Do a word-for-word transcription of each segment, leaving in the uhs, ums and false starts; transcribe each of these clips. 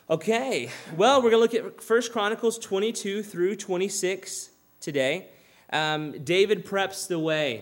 Okay, well, we're going to look at First Chronicles twenty-two through twenty-six today. Um, David preps the way.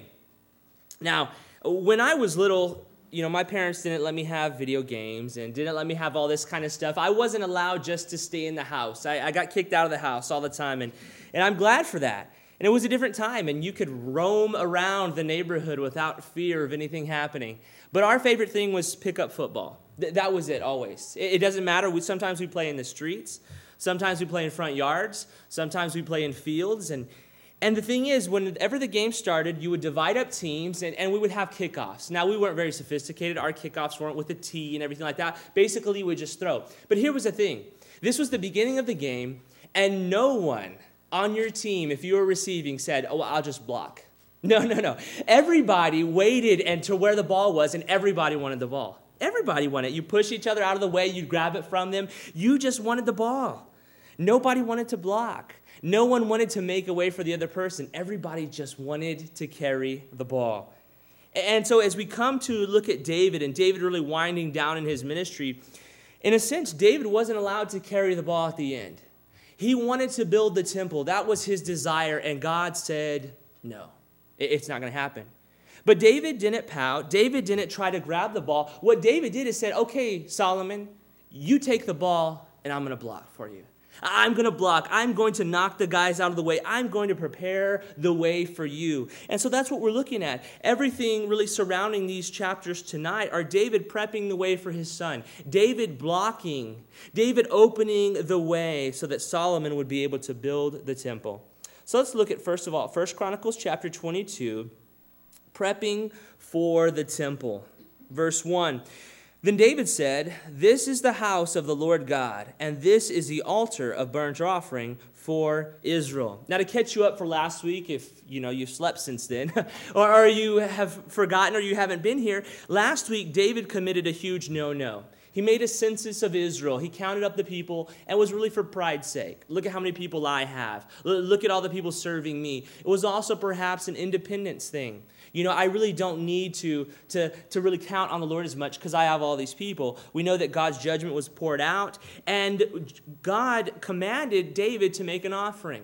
Now, when I was little, you know, my parents didn't let me have video games and didn't let me have all this kind of stuff. I wasn't allowed just to stay in the house. I, I got kicked out of the house all the time, and, and I'm glad for that. And it was a different time, and you could roam around the neighborhood without fear of anything happening. But our favorite thing was pick up football. Th- that was it always. It, it doesn't matter. We, sometimes we play in the streets. Sometimes we play in front yards. Sometimes we play in fields. And and the thing is, whenever the game started, you would divide up teams, and, and we would have kickoffs. Now, we weren't very sophisticated. Our kickoffs weren't with a tee and everything like that. Basically, we would just throw. But here was the thing. This was the beginning of the game, and no one on your team, if you were receiving, said, oh, I'll just block. No, no, no. Everybody waited and to where the ball was, and everybody wanted the ball. Everybody wanted it. You push each other out of the way. You grab it from them. You just wanted the ball. Nobody wanted to block. No one wanted to make a way for the other person. Everybody just wanted to carry the ball. And so as we come to look at David, and David really winding down in his ministry, in a sense, David wasn't allowed to carry the ball at the end. He wanted to build the temple. That was his desire, and God said, no, it's not going to happen. But David didn't pout. David didn't try to grab the ball. What David did is said, okay, Solomon, you take the ball, and I'm going to block for you. I'm going to block. I'm going to knock the guys out of the way. I'm going to prepare the way for you. And so that's what we're looking at. Everything really surrounding these chapters tonight are David prepping the way for his son, David blocking, David opening the way so that Solomon would be able to build the temple. So let's look at, first of all, First Chronicles chapter twenty-two, prepping for the temple. Verse one. Then David said, this is the house of the Lord God, and this is the altar of burnt offering for Israel. Now, to catch you up for last week, if you know you've slept since then, or, or you have forgotten or you haven't been here, last week David committed a huge no-no. He made a census of Israel. He counted up the people and was really for pride's sake. Look at how many people I have. Look at all the people serving me. It was also perhaps an independence thing. You know, I really don't need to, to, to really count on the Lord as much because I have all these people. We know that God's judgment was poured out, and God commanded David to make an offering.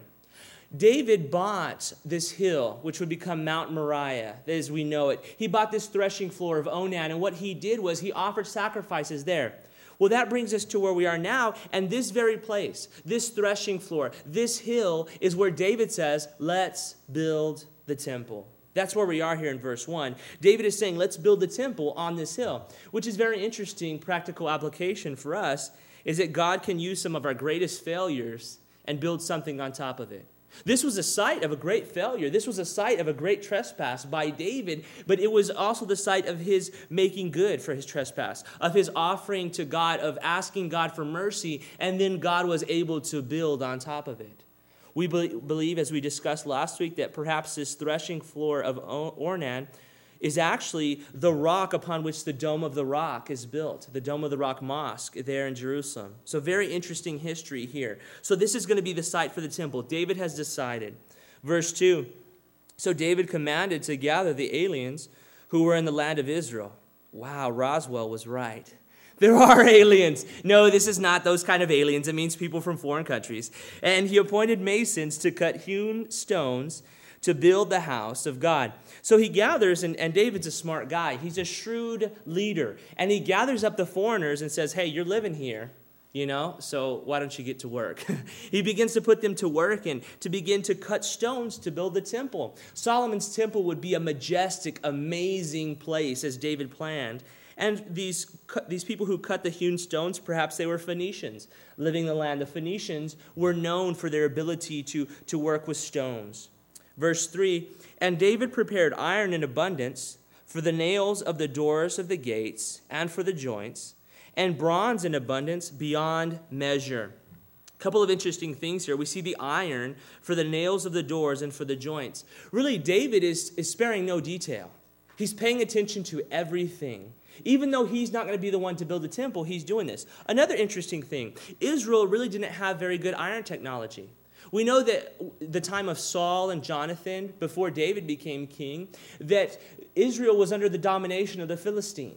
David bought this hill, which would become Mount Moriah, as we know it. He bought this threshing floor of Onan, and what he did was he offered sacrifices there. Well, that brings us to where we are now, and this very place, this threshing floor, this hill is where David says, let's build the temple. That's where we are here in verse one. David is saying, let's build the temple on this hill, which is very interesting practical application for us, is that God can use some of our greatest failures and build something on top of it. This was a site of a great failure. This was a site of a great trespass by David, but it was also the site of his making good for his trespass, of his offering to God, of asking God for mercy, and then God was able to build on top of it. We believe, as we discussed last week, that perhaps this threshing floor of Ornan is actually the rock upon which the Dome of the Rock is built, the Dome of the Rock Mosque there in Jerusalem. So very interesting history here. So this is going to be the site for the temple. David has decided. Verse two, so David commanded to gather the aliens who were in the land of Israel. Wow, Roswell was right. There are aliens. No, this is not those kind of aliens. It means people from foreign countries. And he appointed masons to cut hewn stones to build the house of God. So he gathers, and, and David's a smart guy. He's a shrewd leader. And he gathers up the foreigners and says, hey, you're living here, you know, so why don't you get to work? He begins to put them to work and to begin to cut stones to build the temple. Solomon's temple would be a majestic, amazing place as David planned. And these these people who cut the hewn stones, perhaps they were Phoenicians living in the land. The Phoenicians were known for their ability to, to work with stones. Verse three, and David prepared iron in abundance for the nails of the doors of the gates and for the joints, and bronze in abundance beyond measure. A couple of interesting things here. We see the iron for the nails of the doors and for the joints. Really, David is, is sparing no detail. He's paying attention to everything. Even though he's not going to be the one to build the temple, he's doing this. Another interesting thing, Israel really didn't have very good iron technology. We know that the time of Saul and Jonathan, before David became king, that Israel was under the domination of the Philistines.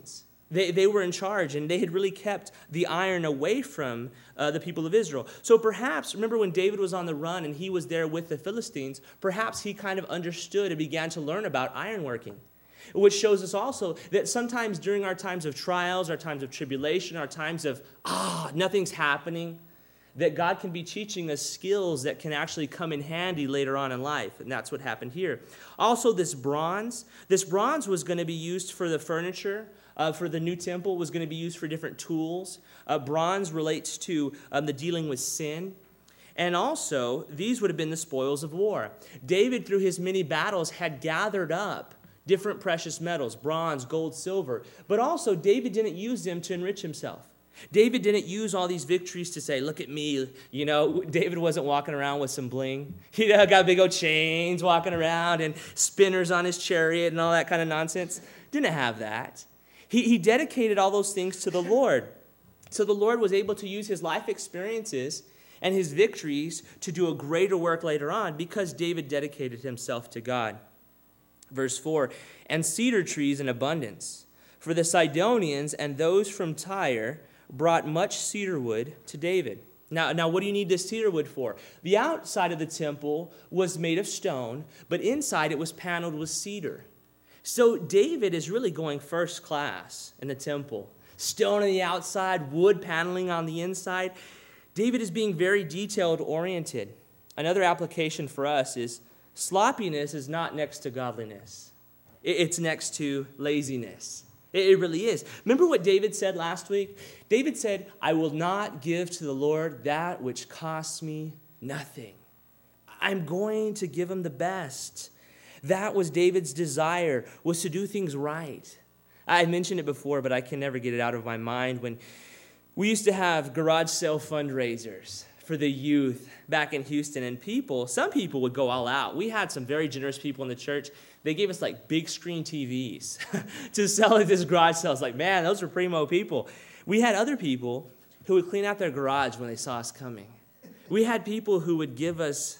They, they were in charge, and they had really kept the iron away from uh, the people of Israel. So perhaps, remember when David was on the run and he was there with the Philistines, perhaps he kind of understood and began to learn about ironworking, which shows us also that sometimes during our times of trials, our times of tribulation, our times of, ah, nothing's happening, that God can be teaching us skills that can actually come in handy later on in life. And that's what happened here. Also, this bronze, this bronze was going to be used for the furniture. Uh, for the new temple, was going to be used for different tools. Uh, bronze relates to um, the dealing with sin. And also, these would have been the spoils of war. David, through his many battles, had gathered up different precious metals, bronze, gold, silver. But also, David didn't use them to enrich himself. David didn't use all these victories to say, look at me. You know, David wasn't walking around with some bling. He got big old chains walking around and spinners on his chariot and all that kind of nonsense. Didn't have that. He, he dedicated all those things to the Lord. So the Lord was able to use his life experiences and his victories to do a greater work later on because David dedicated himself to God. Verse four, and cedar trees in abundance. For the Sidonians and those from Tyre brought much cedar wood to David. Now, now, what do you need this cedar wood for? The outside of the temple was made of stone, but inside it was paneled with cedar. So David is really going first class in the temple. Stone on the outside, wood paneling on the inside. David is being very detailed oriented. Another application for us is sloppiness is not next to godliness. It's next to laziness. It really is. Remember what David said last week? David said, I will not give to the Lord that which costs me nothing. I'm going to give him the best. That was David's desire, was to do things right. I mentioned it before, but I can never get it out of my mind. When we used to have garage sale fundraisers for the youth back in Houston, and people, some people would go all out. We had some very generous people in the church. They gave us like big screen T Vs to sell at this garage sale. It's like, man, those are primo people. We had other people who would clean out their garage when they saw us coming. We had people who would give us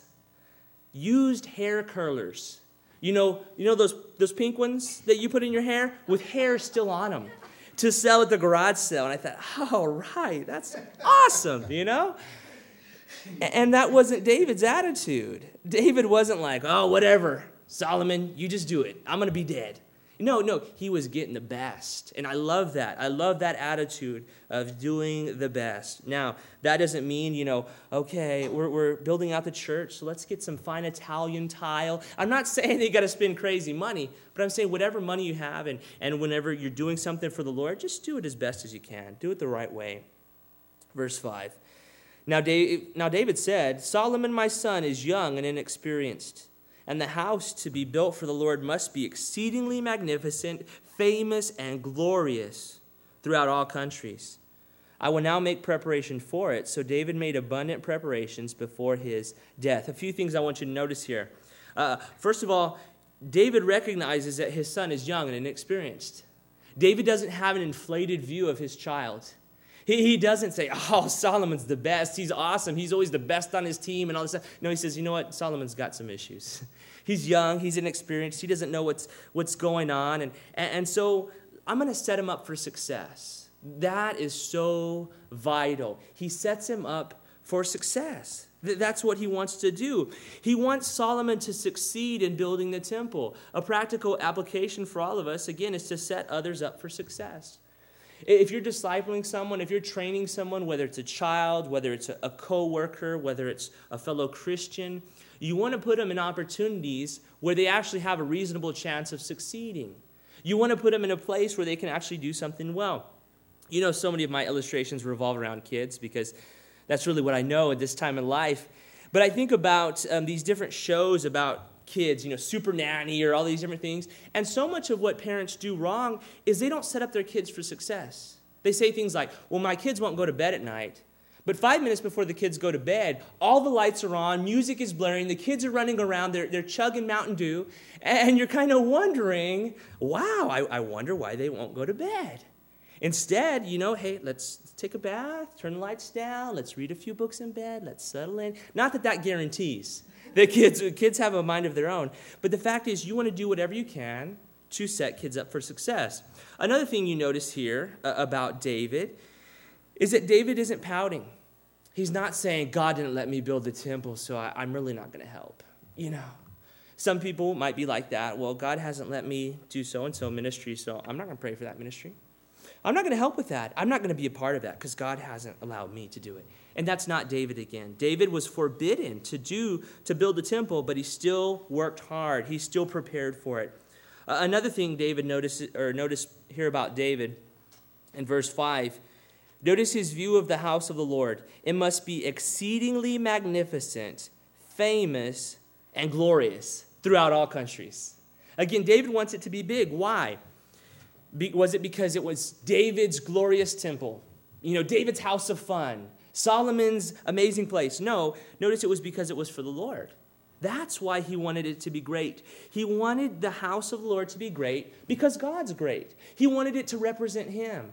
used hair curlers. You know, you know those, those pink ones that you put in your hair with hair still on them to sell at the garage sale. And I thought, all right, that's awesome, you know? And that wasn't David's attitude. David wasn't like, oh, whatever, Solomon, you just do it. I'm going to be dead. No, no, he was getting the best. And I love that. I love that attitude of doing the best. Now, that doesn't mean, you know, okay, we're, we're building out the church, so let's get some fine Italian tile. I'm not saying that you got to spend crazy money, but I'm saying whatever money you have and, and whenever you're doing something for the Lord, just do it as best as you can. Do it the right way. Verse five. Now, David, now David said, Solomon, my son, is young and inexperienced. And the house to be built for the Lord must be exceedingly magnificent, famous, and glorious throughout all countries. I will now make preparation for it. So David made abundant preparations before his death. A few things I want you to notice here. Uh, first of all, David recognizes that his son is young and inexperienced. David doesn't have an inflated view of his child. He, he doesn't say, oh, Solomon's the best. He's awesome. He's always the best on his team and all this stuff. No, he says, you know what? Solomon's got some issues. He's young. He's inexperienced. He doesn't know what's what's going on. And, and, and so I'm going to set him up for success. That is so vital. He sets him up for success. That's what he wants to do. He wants Solomon to succeed in building the temple. A practical application for all of us, again, is to set others up for success. If you're discipling someone, if you're training someone, whether it's a child, whether it's a co-worker, whether it's a fellow Christian, you want to put them in opportunities where they actually have a reasonable chance of succeeding. You want to put them in a place where they can actually do something well. You know, so many of my illustrations revolve around kids because that's really what I know at this time in life. But I think about um, these different shows about kids, you know, Super Nanny or all these different things. And so much of what parents do wrong is they don't set up their kids for success. They say things like, well, my kids won't go to bed at night. But five minutes before the kids go to bed, all the lights are on, music is blaring, the kids are running around, they're, they're chugging Mountain Dew, and you're kind of wondering, wow, I, I wonder why they won't go to bed. Instead, you know, hey, let's take a bath, turn the lights down, let's read a few books in bed, let's settle in. Not that that guarantees that kids, kids have a mind of their own, but the fact is you want to do whatever you can to set kids up for success. Another thing you notice here uh, about David is that David isn't pouting. He's not saying, God didn't let me build the temple, so I, I'm really not going to help. You know, some people might be like that. Well, God hasn't let me do so-and-so ministry, so I'm not going to pray for that ministry. I'm not going to help with that. I'm not going to be a part of that because God hasn't allowed me to do it. And that's not David again. David was forbidden to do, to build the temple, but he still worked hard. He still prepared for it. Uh, another thing David noticed, or notice here about David in verse five, notice his view of the house of the Lord. It must be exceedingly magnificent, famous, and glorious throughout all countries. Again, David wants it to be big. Why? Be, was it because it was David's glorious temple? You know, David's house of fun, Solomon's amazing place? No, notice it was because it was for the Lord. That's why he wanted it to be great. He wanted the house of the Lord to be great because God's great. He wanted it to represent him.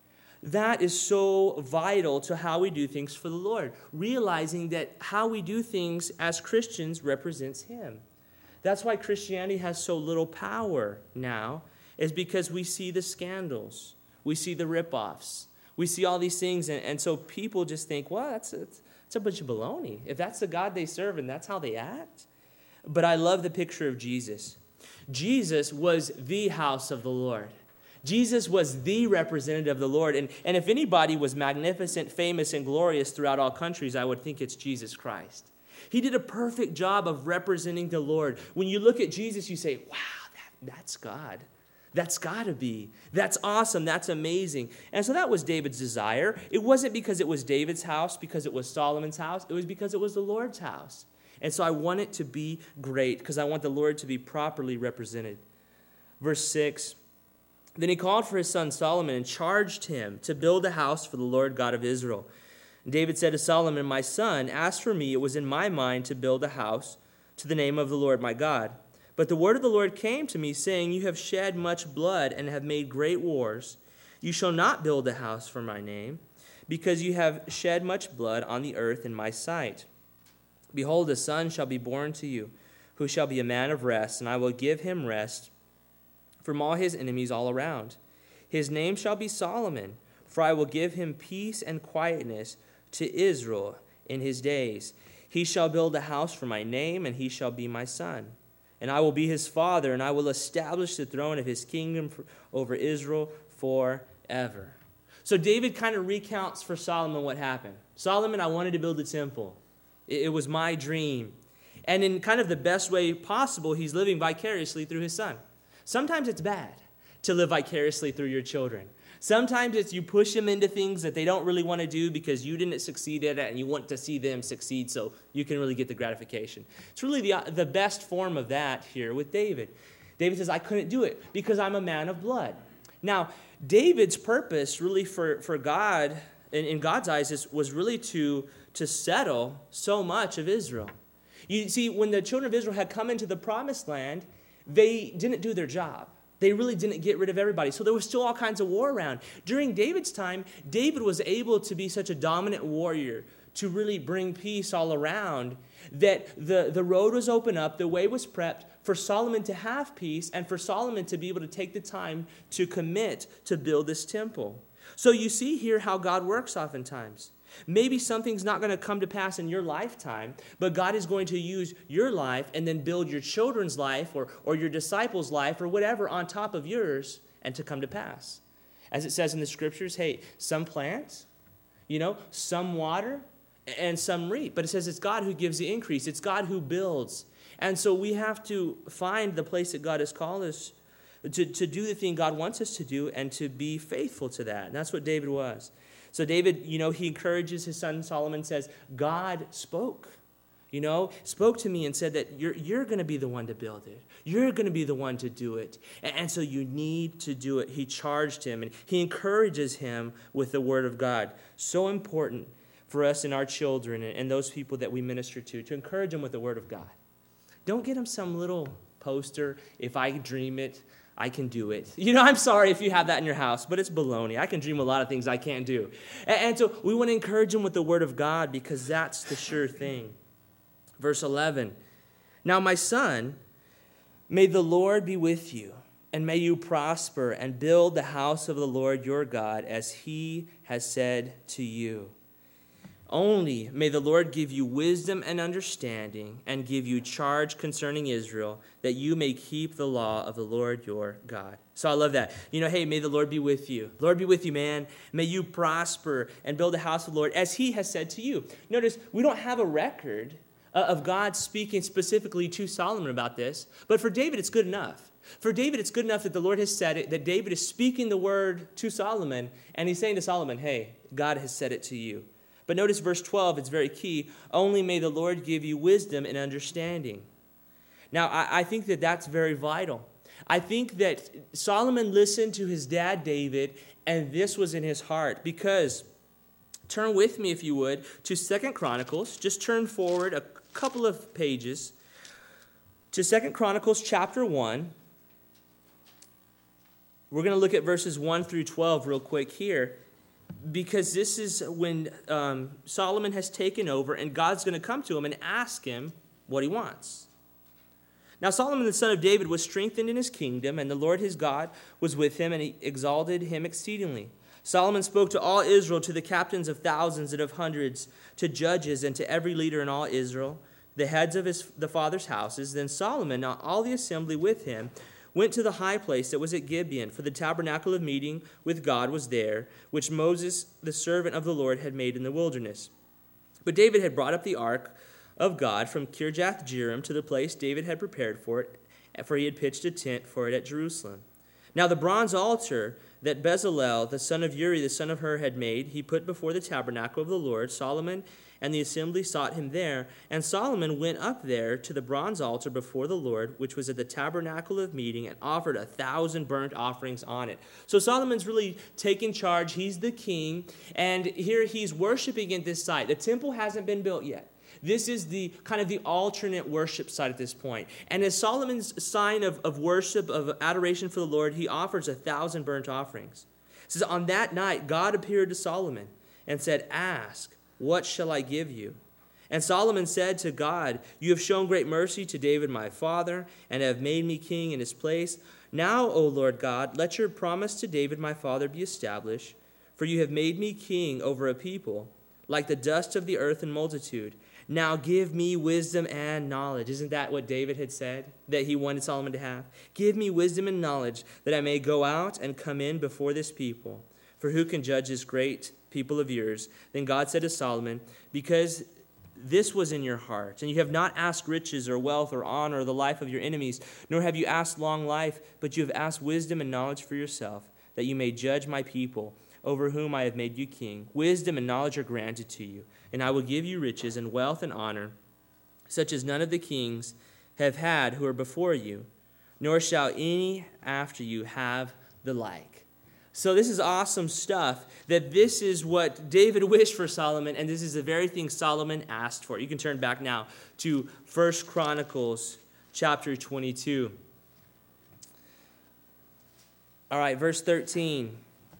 That is so vital to how we do things for the Lord, realizing that how we do things as Christians represents him. That's why Christianity has so little power now, is because we see the scandals. We see the ripoffs. We see all these things, and, and so people just think, well, that's a, that's a bunch of baloney. If that's the God they serve and that's how they act. But I love the picture of Jesus. Jesus was the house of the Lord. Jesus was the representative of the Lord. And, and if anybody was magnificent, famous, and glorious throughout all countries, I would think it's Jesus Christ. He did a perfect job of representing the Lord. When you look at Jesus, you say, wow, that, that's God. That's got to be. That's awesome. That's amazing. And so that was David's desire. It wasn't because it was David's house, because it was Solomon's house. It was because it was the Lord's house. And so I want it to be great because I want the Lord to be properly represented. Verse six, then he called for his son Solomon and charged him to build a house for the Lord God of Israel. And David said to Solomon, my son, as for me, it was in my mind to build a house to the name of the Lord my God. But the word of the Lord came to me, saying, you have shed much blood and have made great wars. You shall not build a house for my name, because you have shed much blood on the earth in my sight. Behold, a son shall be born to you, who shall be a man of rest, and I will give him rest from all his enemies all around. His name shall be Solomon, for I will give him peace and quietness to Israel in his days. He shall build a house for my name, and he shall be my son. And I will be his father, and I will establish the throne of his kingdom for, over Israel forever. So David kind of recounts for Solomon what happened. Solomon, I wanted to build a temple. It, it was my dream. And in kind of the best way possible, he's living vicariously through his son. Sometimes it's bad to live vicariously through your children. Sometimes it's you push them into things that they don't really want to do because you didn't succeed at it and you want to see them succeed so you can really get the gratification. It's really the, the best form of that here with David. David says, I couldn't do it because I'm a man of blood. Now, David's purpose really for, for God, in, in God's eyes, is, was really to, to settle so much of Israel. You see, when the children of Israel had come into the promised land, they didn't do their job. They really didn't get rid of everybody. So there was still all kinds of war around. During David's time, David was able to be such a dominant warrior to really bring peace all around that the, the road was open up, the way was prepped for Solomon to have peace and for Solomon to be able to take the time to commit to build this temple. So you see here how God works oftentimes. Maybe something's not going to come to pass in your lifetime, but God is going to use your life and then build your children's life or, or your disciples' life or whatever on top of yours and to come to pass. As it says in the scriptures, hey, some plant, you know, some water, and some reap. But it says it's God who gives the increase. It's God who builds. And so we have to find the place that God has called us to, to do the thing God wants us to do and to be faithful to that. And that's what David was. So David, you know, he encourages his son Solomon, says, God spoke, you know, spoke to me and said that you're, you're going to be the one to build it. You're going to be the one to do it. And, and so you need to do it. He charged him and he encourages him with the word of God. So important for us and our children and, and those people that we minister to, to encourage them with the word of God. Don't get them some little poster, if I dream it, I can do it. You know, I'm sorry if you have that in your house, but it's baloney. I can dream a lot of things I can't do. And, and so we want to encourage them with the word of God because that's the sure thing. Verse eleven, now my son, may the Lord be with you, And may you prosper and build the house of the Lord your God as he has said to you. Only may the Lord give you wisdom and understanding and give you charge concerning Israel, that you may keep the law of the Lord your God. So I love that. You know, hey, may the Lord be with you. Lord be with you, man. May you prosper and build the house of the Lord as he has said to you. Notice, we don't have a record of God speaking specifically to Solomon about this, but for David, it's good enough. For David, it's good enough that the Lord has said it, that David is speaking the word to Solomon, and he's saying to Solomon, hey, God has said it to you. But notice verse twelve, it's very key. Only may the Lord give you wisdom and understanding. Now, I, I think that that's very vital. I think that Solomon listened to his dad, David, and this was in his heart. Because, turn with me, if you would, to Second Chronicles. Just turn forward a couple of pages to Second Chronicles chapter one. We're going to look at verses one through twelve real quick here, because this is when um, Solomon has taken over, and God's going to come to him and ask him what he wants. Now Solomon the son of David was strengthened in his kingdom, and the Lord his God was with him, and he exalted him exceedingly. Solomon spoke to all Israel, to the captains of thousands and of hundreds, to judges, and to every leader in all Israel, the heads of his the fathers' houses. Then Solomon, and all the assembly with him, went to the high place that was at Gibeon, for the tabernacle of meeting with God was there, which Moses, the servant of the Lord, had made in the wilderness. But David had brought up the ark of God from Kirjath-jearim to the place David had prepared for it, for he had pitched a tent for it at Jerusalem. Now the bronze altar that Bezalel, the son of Uri, the son of Hur, had made, he put before the tabernacle of the Lord. Solomon and the assembly sought him there, and Solomon went up there to the bronze altar before the Lord, which was at the tabernacle of meeting, and offered a thousand burnt offerings on it. So Solomon's really taking charge. He's the king, and here he's worshiping at this site. The temple hasn't been built yet. This is the kind of the alternate worship site at this point. And as Solomon's sign of, of worship, of adoration for the Lord, he offers a thousand burnt offerings. It says, on that night, God appeared to Solomon and said, ask, what shall I give you? And Solomon said to God, you have shown great mercy to David my father, and have made me king in his place. Now, O Lord God, let your promise to David my father be established, for you have made me king over a people, like the dust of the earth in multitude. Now give me wisdom and knowledge. Isn't that what David had said that he wanted Solomon to have? Give me wisdom and knowledge, that I may go out and come in before this people. For who can judge this great people of yours? Then God said to Solomon, because this was in your heart, and you have not asked riches or wealth or honor or the life of your enemies, nor have you asked long life, but you have asked wisdom and knowledge for yourself, that you may judge my people, over whom I have made you king. Wisdom and knowledge are granted to you, and I will give you riches and wealth and honor, such as none of the kings have had who are before you, nor shall any after you have the like. So this is awesome stuff, that this is what David wished for Solomon, and this is the very thing Solomon asked for. You can turn back now to First Chronicles chapter twenty-two. All right, verse thirteen.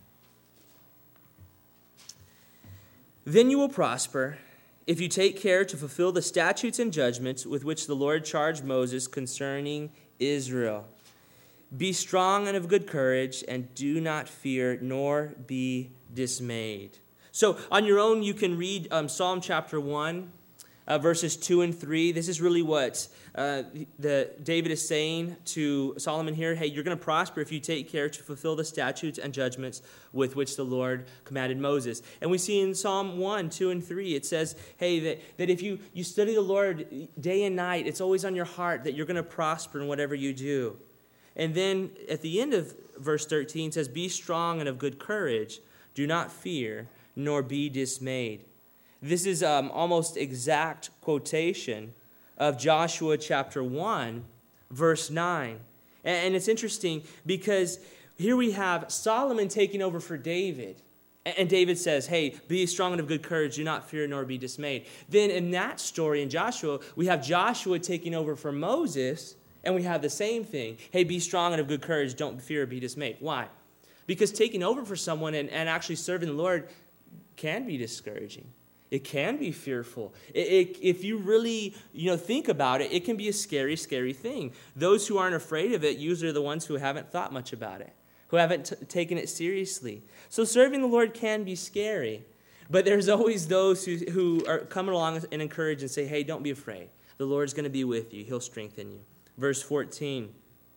Then you will prosper if you take care to fulfill the statutes and judgments with which the Lord charged Moses concerning Israel. Be strong and of good courage, and do not fear, nor be dismayed. So on your own, you can read um, Psalm chapter one, uh, verses two and three. This is really what uh, the David is saying to Solomon here. Hey, you're going to prosper if you take care to fulfill the statutes and judgments with which the Lord commanded Moses. And we see in Psalm one, two, and three, it says, hey, that, that if you, you study the Lord day and night, it's always on your heart that you're going to prosper in whatever you do. And then at the end of verse thirteen, it says, be strong and of good courage. Do not fear, nor be dismayed. This is um, almost exact quotation of Joshua chapter one, verse nine. And, and it's interesting because here we have Solomon taking over for David. And David says, hey, be strong and of good courage. Do not fear, nor be dismayed. Then in that story in Joshua, we have Joshua taking over for Moses. And we have the same thing. Hey, be strong and of good courage. Don't fear or be dismayed. Why? Because taking over for someone and, and actually serving the Lord can be discouraging. It can be fearful. It, it, if you really, you know, think about it, it can be a scary, scary thing. Those who aren't afraid of it usually are the ones who haven't thought much about it, who haven't t- taken it seriously. So serving the Lord can be scary. But there's always those who, who are coming along and encourage and say, hey, don't be afraid. The Lord's going to be with you. He'll strengthen you. Verse fourteen,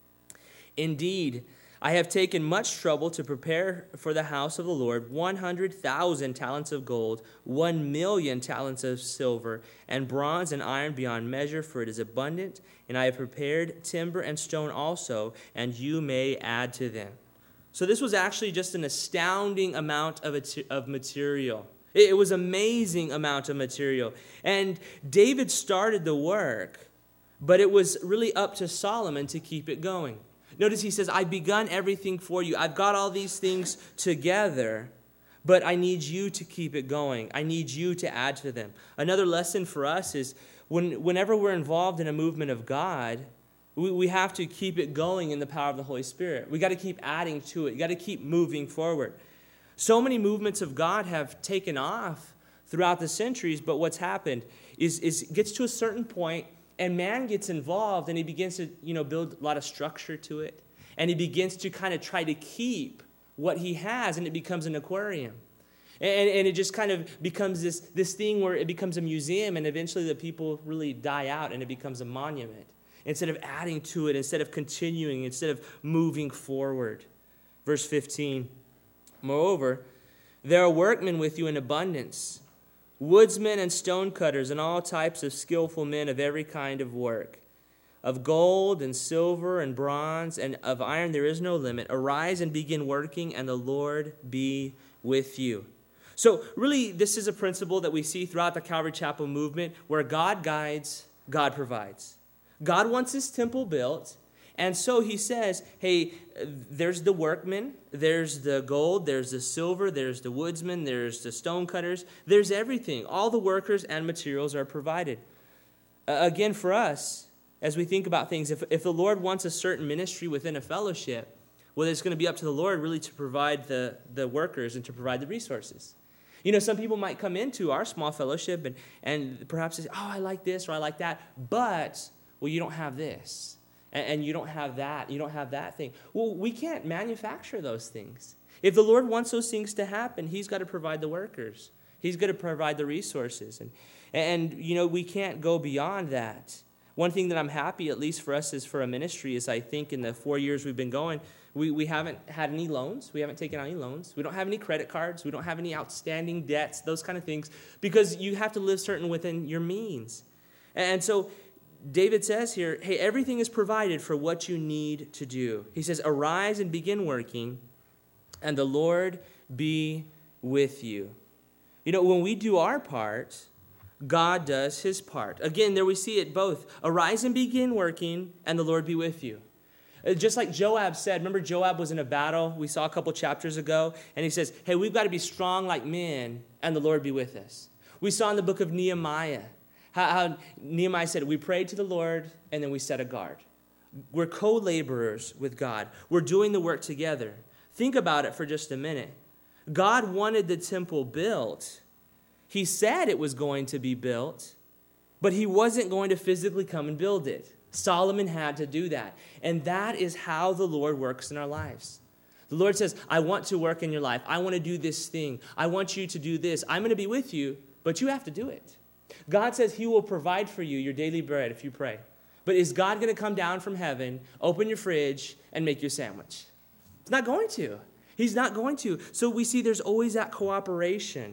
indeed, I have taken much trouble to prepare for the house of the Lord one hundred thousand talents of gold, one million talents of silver, and bronze and iron beyond measure, for it is abundant. And I have prepared timber and stone also, and you may add to them. So this was actually just an astounding amount of, of material. It was an amazing amount of material. And David started the work, but it was really up to Solomon to keep it going. Notice he says, I've begun everything for you. I've got all these things together, but I need you to keep it going. I need you to add to them. Another lesson for us is when, whenever we're involved in a movement of God, we, we have to keep it going in the power of the Holy Spirit. We got to keep adding to it. You got to keep moving forward. So many movements of God have taken off throughout the centuries, but what's happened is, is it gets to a certain point, and man gets involved, and he begins to, you know, build a lot of structure to it. And he begins to kind of try to keep what he has, and it becomes an aquarium. And, and it just kind of becomes this, this thing where it becomes a museum, and eventually the people really die out, and it becomes a monument. Instead of adding to it, instead of continuing, instead of moving forward. Verse fifteen, moreover, there are workmen with you in abundance, woodsmen and stonecutters, and all types of skillful men of every kind of work. Of gold and silver and bronze and of iron there is no limit. Arise and begin working, and the Lord be with you. So really, this is a principle that we see throughout the Calvary Chapel movement, where God guides, God provides. God wants his temple built, and so he says, hey, there's the workmen, there's the gold, there's the silver, there's the woodsmen, there's the stonecutters, there's everything. All the workers and materials are provided. Uh, again, for us, as we think about things, if, if the Lord wants a certain ministry within a fellowship, well, it's going to be up to the Lord really to provide the, the workers and to provide the resources. You know, some people might come into our small fellowship and, and perhaps say, oh, I like this or I like that, but, well, you don't have this. And you don't have that. You don't have that thing. Well, we can't manufacture those things. If the Lord wants those things to happen, he's got to provide the workers. He's got to provide the resources. And, and, you know, we can't go beyond that. One thing that I'm happy, at least for us as for a ministry, is I think in the four years we've been going, we, we haven't had any loans. We haven't taken out any loans. We don't have any credit cards. We don't have any outstanding debts, those kind of things, because you have to live certain within your means. And so David says here, hey, everything is provided for what you need to do. He says, arise and begin working, and the Lord be with you. You know, when we do our part, God does his part. Again, there we see it both. Arise and begin working, and the Lord be with you. Just like Joab said, remember Joab was in a battle we saw a couple chapters ago, and he says, hey, we've got to be strong like men, and the Lord be with us. We saw in the book of Nehemiah, How, how Nehemiah said, we prayed to the Lord, and then we set a guard. We're co-laborers with God. We're doing the work together. Think about it for just a minute. God wanted the temple built. He said it was going to be built, but he wasn't going to physically come and build it. Solomon had to do that. And that is how the Lord works in our lives. The Lord says, I want to work in your life. I want to do this thing. I want you to do this. I'm going to be with you, but you have to do it. God says he will provide for you your daily bread if you pray. But is God going to come down from heaven, open your fridge, and make you a sandwich? He's not going to. He's not going to. So we see there's always that cooperation.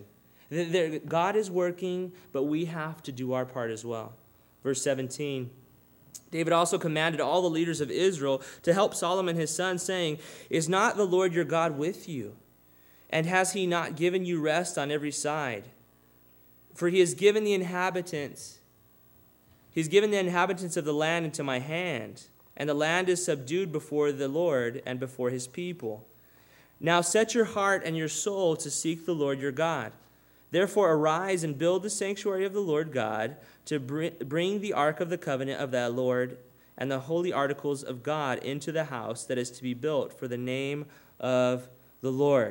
God is working, but we have to do our part as well. Verse seventeen, David also commanded all the leaders of Israel to help Solomon his son, saying, is not the Lord your God with you? And has he not given you rest on every side? For he has given the inhabitants, he's given the inhabitants of the land into my hand, and the land is subdued before the Lord and before his people. Now set your heart and your soul to seek the Lord your God. Therefore arise and build the sanctuary of the Lord God, to bring the ark of the covenant of the Lord and the holy articles of God into the house that is to be built for the name of the Lord.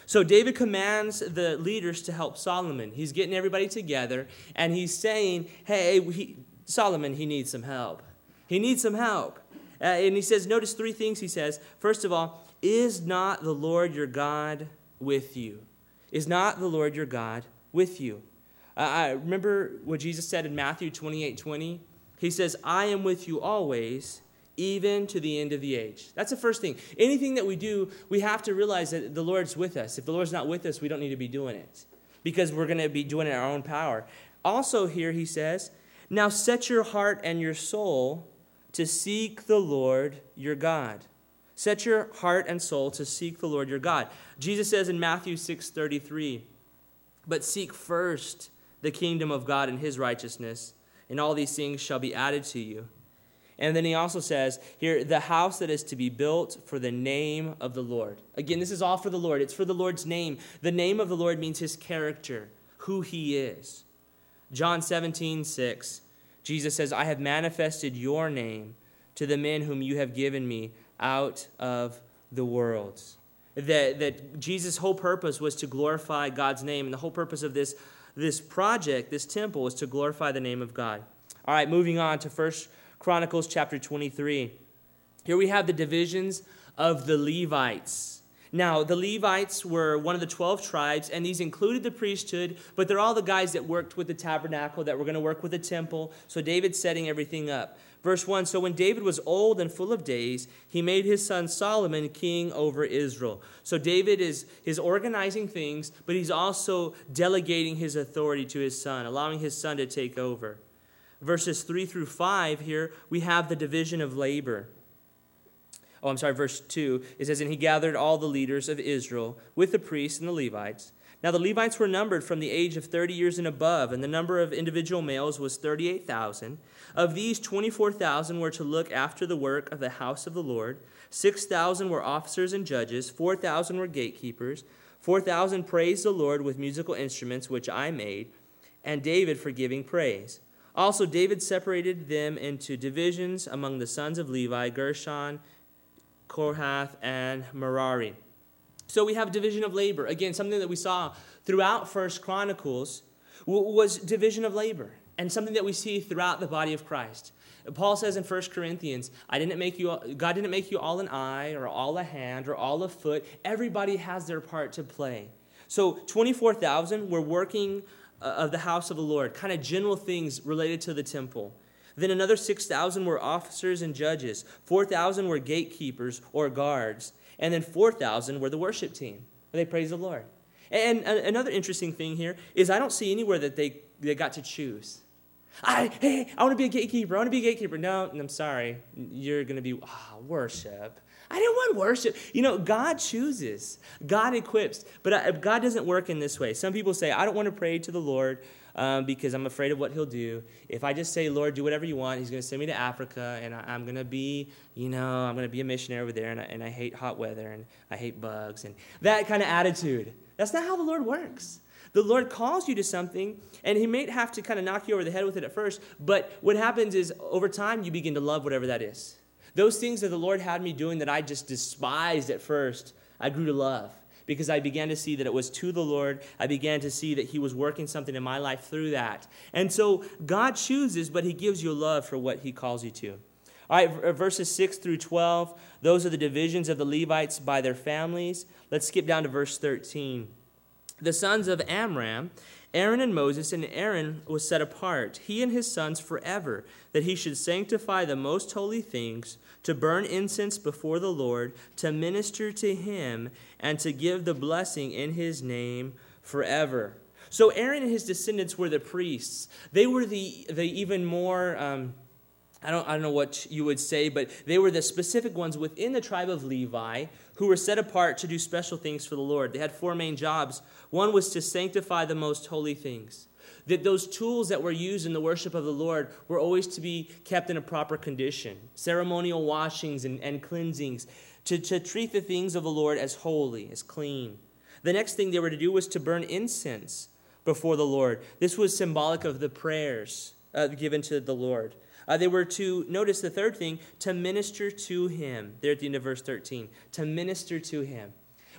So David commands the leaders to help Solomon. He's getting everybody together, and he's saying, hey, he, Solomon, he needs some help. He needs some help. Uh, and he says, notice three things he says. First of all, is not the Lord your God with you? Is not the Lord your God with you? Uh, I remember what Jesus said in Matthew twenty-eight twenty. He says, I am with you always, even to the end of the age. That's the first thing. Anything that we do, we have to realize that the Lord's with us. If the Lord's not with us, we don't need to be doing it because we're going to be doing it in our own power. Also here he says, now set your heart and your soul to seek the Lord your God. Set your heart and soul to seek the Lord your God. Jesus says in Matthew six thirty-three, but seek first the kingdom of God and his righteousness, and all these things shall be added to you. And then he also says here, the house that is to be built for the name of the Lord. Again, this is all for the Lord. It's for the Lord's name. The name of the Lord means his character, who he is. John seventeen six, Jesus says, I have manifested your name to the men whom you have given me out of the world. That, that Jesus' whole purpose was to glorify God's name. And the whole purpose of this, this project, this temple, is to glorify the name of God. All right, moving on to First Chronicles chapter twenty-three. Here we have the divisions of the Levites. Now, the Levites were one of the twelve tribes, and these included the priesthood, but they're all the guys that worked with the tabernacle, that were going to work with the temple. So David's setting everything up. Verse one, so when David was old and full of days, he made his son Solomon king over Israel. So David is, is organizing things, but he's also delegating his authority to his son, allowing his son to take over. Verses three through five here, we have the division of labor. Oh, I'm sorry, verse two. It says, and he gathered all the leaders of Israel with the priests and the Levites. Now the Levites were numbered from the age of thirty years and above, and the number of individual males was thirty-eight thousand. Of these, twenty-four thousand were to look after the work of the house of the Lord. six thousand were officers and judges. four thousand were gatekeepers. four thousand praised the Lord with musical instruments, which I made, and David for giving praise. Also, David separated them into divisions among the sons of Levi, Gershon, Kohath, and Merari. So we have division of labor. Again, something that we saw throughout First Chronicles was division of labor, and something that we see throughout the body of Christ. Paul says in First Corinthians, I didn't make you, God didn't make you all an eye or all a hand or all a foot. Everybody has their part to play. So twenty-four thousand were working of the house of the Lord, kind of general things related to the temple. Then another six thousand were officers and judges. four thousand were gatekeepers or guards. And then four thousand were the worship team. They praise the Lord. And another interesting thing here is I don't see anywhere that they, they got to choose. I, hey, I want to be a gatekeeper. I want to be a gatekeeper. No, I'm sorry. You're going to be oh, worship. I didn't want worship. You know, God chooses. God equips. But God doesn't work in this way. Some people say, I don't want to pray to the Lord um, because I'm afraid of what he'll do. If I just say, Lord, do whatever you want, he's going to send me to Africa, and I, I'm going to be, you know, I'm going to be a missionary over there, and I, and I hate hot weather, and I hate bugs, and that kind of attitude. That's not how the Lord works. The Lord calls you to something, and he may have to kind of knock you over the head with it at first, but what happens is over time you begin to love whatever that is. Those things that the Lord had me doing that I just despised at first, I grew to love because I began to see that it was to the Lord. I began to see that he was working something in my life through that. And so God chooses, but he gives you love for what he calls you to. All right, verses six through twelve, those are the divisions of the Levites by their families. Let's skip down to verse thirteen. The sons of Amram, Aaron and Moses, and Aaron was set apart, he and his sons forever, that he should sanctify the most holy things, to burn incense before the Lord, to minister to him, and to give the blessing in his name forever. So Aaron and his descendants were the priests. They were the, the even more... Um, I don't, I don't know what you would say, but they were the specific ones within the tribe of Levi who were set apart to do special things for the Lord. They had four main jobs. One was to sanctify the most holy things. That those tools that were used in the worship of the Lord were always to be kept in a proper condition. Ceremonial washings and, and cleansings. To, to treat the things of the Lord as holy, as clean. The next thing they were to do was to burn incense before the Lord. This was symbolic of the prayers uh, given to the Lord. Uh, they were to, notice the third thing, to minister to him. There at the end of verse thirteen. To minister to him.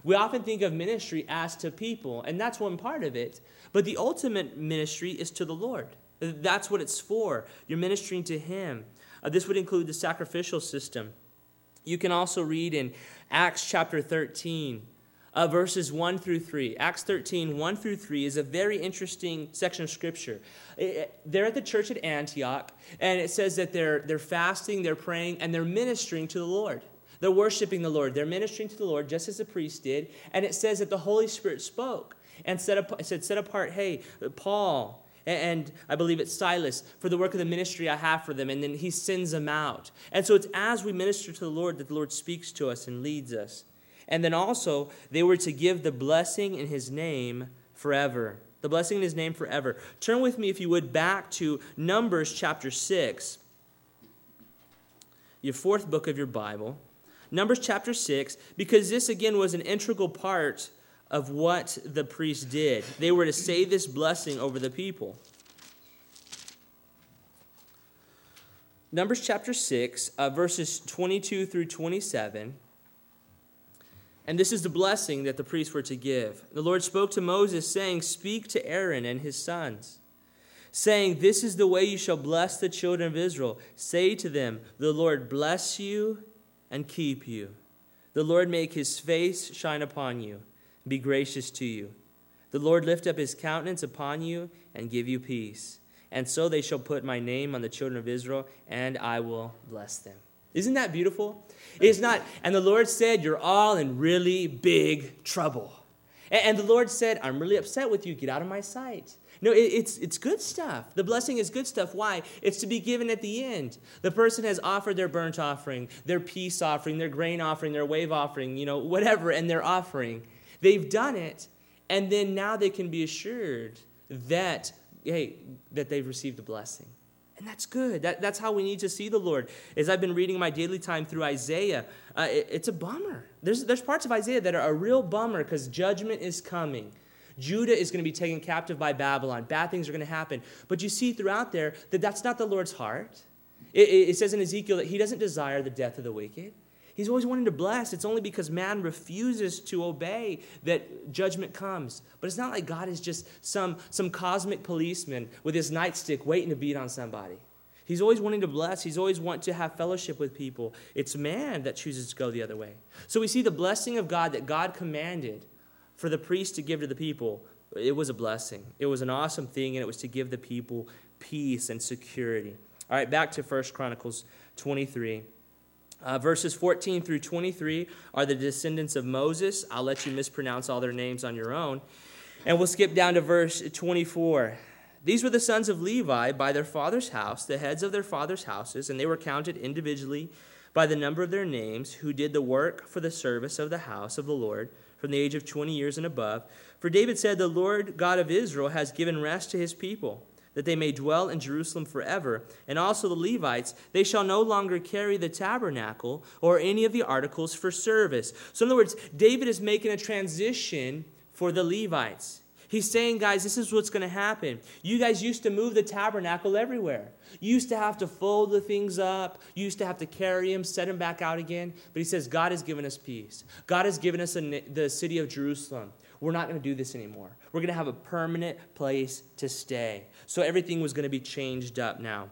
We often think of ministry as to people, and that's one part of it. But the ultimate ministry is to the Lord. That's what it's for. You're ministering to him. Uh, this would include the sacrificial system. You can also read in Acts chapter thirteen, uh, verses one through three. Acts thirteen, one through three is a very interesting section of Scripture. It, it, they're at the church at Antioch, and it says that they're, they're fasting, they're praying, and they're ministering to the Lord. They're worshiping the Lord. They're ministering to the Lord just as the priest did. And it says that the Holy Spirit spoke and set apart, said, set apart, hey, Paul, and I believe it's Silas, for the work of the ministry I have for them. And then he sends them out. And so it's as we minister to the Lord that the Lord speaks to us and leads us. And then also, they were to give the blessing in his name forever. The blessing in his name forever. Turn with me, if you would, back to Numbers chapter six. Your fourth book of your Bible. Numbers chapter six, because this again was an integral part of what the priests did. They were to say this blessing over the people. Numbers chapter six, uh, verses twenty-two through twenty-seven. And this is the blessing that the priests were to give. The Lord spoke to Moses, saying, "Speak to Aaron and his sons, saying, this is the way you shall bless the children of Israel. Say to them, the Lord bless you and keep you. The Lord make his face shine upon you, and be gracious to you. The Lord lift up his countenance upon you and give you peace. And so they shall put my name on the children of Israel, and I will bless them." Isn't that beautiful? It's not, and the Lord said, you're all in really big trouble. And the Lord said, I'm really upset with you. Get out of my sight. No, it's it's good stuff. The blessing is good stuff. Why? It's to be given at the end. The person has offered their burnt offering, their peace offering, their grain offering, their wave offering, you know, whatever, and their offering. They've done it, and then now they can be assured that, hey, that they've received a blessing. And that's good. That, that's how we need to see the Lord. As I've been reading my daily time through Isaiah, uh, it, it's a bummer. There's, there's parts of Isaiah that are a real bummer because judgment is coming. Judah is going to be taken captive by Babylon. Bad things are going to happen. But you see throughout there that that's not the Lord's heart. It, it, it says in Ezekiel that he doesn't desire the death of the wicked. He's always wanting to bless. It's only because man refuses to obey that judgment comes. But it's not like God is just some, some cosmic policeman with his nightstick waiting to beat on somebody. He's always wanting to bless. He's always wanting to have fellowship with people. It's man that chooses to go the other way. So we see the blessing of God that God commanded for the priest to give to the people. It was a blessing. It was an awesome thing, and it was to give the people peace and security. All right, back to First Chronicles twenty-three. Uh, verses fourteen through twenty-three are the descendants of Moses. I'll let you mispronounce all their names on your own. And we'll skip down to verse twenty-four. These were the sons of Levi by their father's house, the heads of their father's houses, and they were counted individually by the number of their names, who did the work for the service of the house of the Lord from the age of twenty years and above. For David said, the Lord God of Israel has given rest to his people, that they may dwell in Jerusalem forever. And also the Levites, they shall no longer carry the tabernacle or any of the articles for service. So in other words, David is making a transition for the Levites. He's saying, guys, this is what's going to happen. You guys used to move the tabernacle everywhere. You used to have to fold the things up. You used to have to carry them, set them back out again. But he says, God has given us peace. God has given us a, the city of Jerusalem. We're not going to do this anymore. We're going to have a permanent place to stay. So everything was going to be changed up now.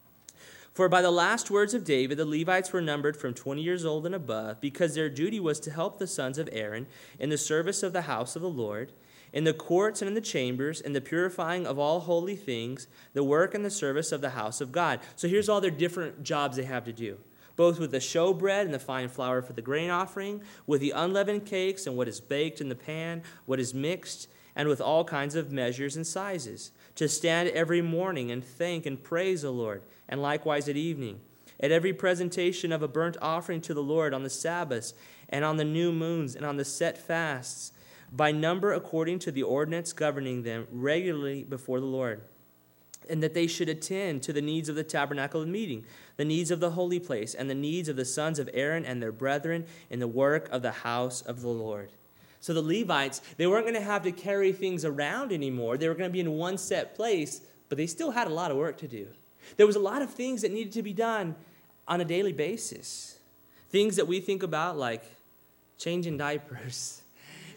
For by the last words of David, the Levites were numbered from twenty years old and above, because their duty was to help the sons of Aaron in the service of the house of the Lord, in the courts and in the chambers, in the purifying of all holy things, the work and the service of the house of God. So here's all their different jobs they have to do, both with the showbread and the fine flour for the grain offering, with the unleavened cakes and what is baked in the pan, what is mixed, and with all kinds of measures and sizes, to stand every morning and thank and praise the Lord, and likewise at evening, at every presentation of a burnt offering to the Lord on the Sabbaths, and on the new moons, and on the set fasts, by number according to the ordinance governing them, regularly before the Lord. And that they should attend to the needs of the tabernacle of meeting, the needs of the holy place, and the needs of the sons of Aaron and their brethren in the work of the house of the Lord. So the Levites, they weren't going to have to carry things around anymore. They were going to be in one set place, but they still had a lot of work to do. There was a lot of things that needed to be done on a daily basis. Things that we think about like changing diapers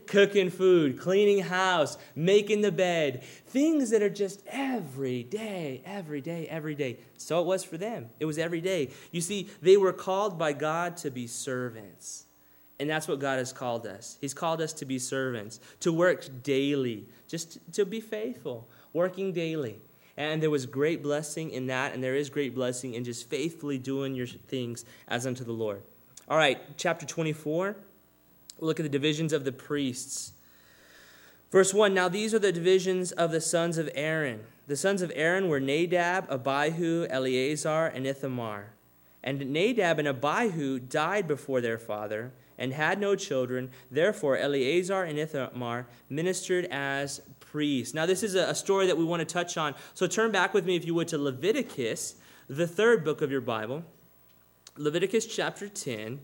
cooking food, cleaning house, making the bed, things that are just every day, every day, every day. So it was for them. It was every day. You see, they were called by God to be servants. And that's what God has called us. He's called us to be servants, to work daily, just to be faithful, working daily. And there was great blessing in that, and there is great blessing in just faithfully doing your things as unto the Lord. All right, chapter twenty-four, we'll look at the divisions of the priests. Verse one, now these are the divisions of the sons of Aaron. The sons of Aaron were Nadab, Abihu, Eleazar, and Ithamar. And Nadab and Abihu died before their father, and had no children. Therefore, Eleazar and Ithamar ministered as priests. Now, this is a story that we want to touch on. So turn back with me, if you would, to Leviticus, the third book of your Bible. Leviticus chapter ten.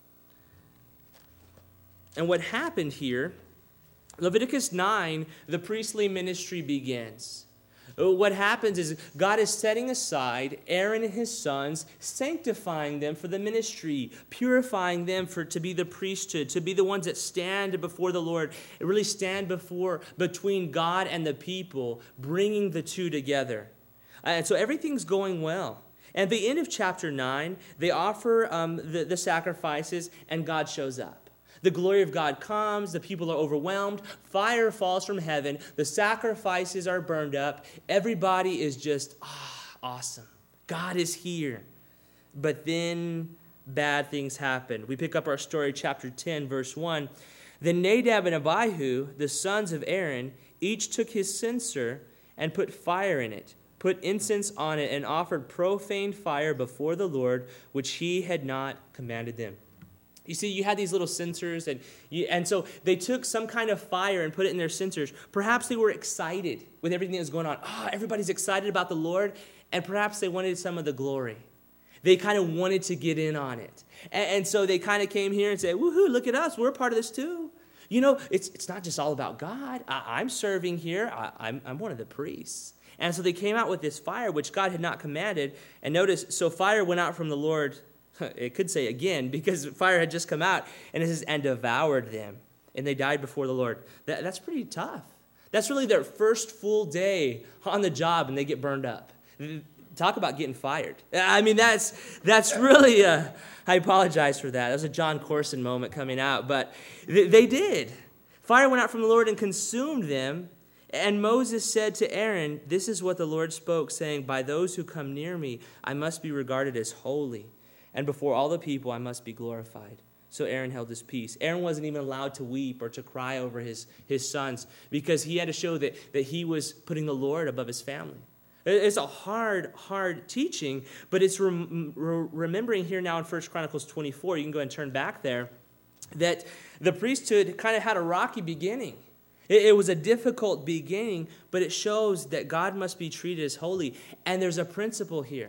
And what happened here, Leviticus nine, the priestly ministry begins. What happens is God is setting aside Aaron and his sons, sanctifying them for the ministry, purifying them for to be the priesthood, to be the ones that stand before the Lord, and really stand before between God and the people, bringing the two together. And so everything's going well. And at the end of chapter nine, they offer um, the, the sacrifices, and God shows up. The glory of God comes, the people are overwhelmed, fire falls from heaven, the sacrifices are burned up, everybody is just, ah, awesome. God is here. But then bad things happen. We pick up our story, chapter ten, verse one. Then Nadab and Abihu, the sons of Aaron, each took his censer and put fire in it, put incense on it, and offered profane fire before the Lord, which he had not commanded them. You see, you had these little censers, and you, and so they took some kind of fire and put it in their censers. Perhaps they were excited with everything that was going on. Ah, oh, everybody's excited about the Lord, and perhaps they wanted some of the glory. They kind of wanted to get in on it. And, and so they kind of came here and said, woohoo, look at us, we're part of this too. You know, it's it's not just all about God. I, I'm serving here. I, I'm, I'm one of the priests. And so they came out with this fire, which God had not commanded. And notice, so fire went out from the Lord. It could say again, because fire had just come out, and it says, and devoured them, and they died before the Lord. That, that's pretty tough. That's really their first full day on the job, and they get burned up. Talk about getting fired. I mean, that's that's really, a, I apologize for that. That was a John Corson moment coming out, but they, they did. Fire went out from the Lord and consumed them, and Moses said to Aaron, this is what the Lord spoke, saying, by those who come near me, I must be regarded as holy. And before all the people, I must be glorified. So Aaron held his peace. Aaron wasn't even allowed to weep or to cry over his, his sons, because he had to show that, that he was putting the Lord above his family. It's a hard, hard teaching, but it's rem- re- remembering here now in First Chronicles twenty-four, you can go ahead and turn back there, that the priesthood kind of had a rocky beginning. It, it was a difficult beginning, but it shows that God must be treated as holy. And there's a principle here.